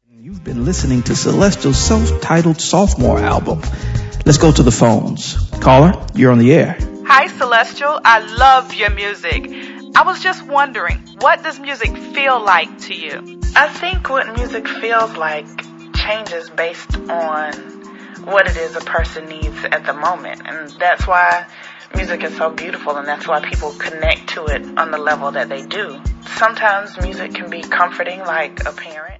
You've been listening to Celestial's self-titled sophomore album. Let's go to the phones. Caller, you're on the air. Hi, Celestial. I love your music. I was just wondering, what does music feel like to you? I think what music feels like changes based on what it is a person needs at the moment. And that's why music is so beautiful, and that's why people connect to it on the level that they do. Sometimes music can be comforting, like a parent.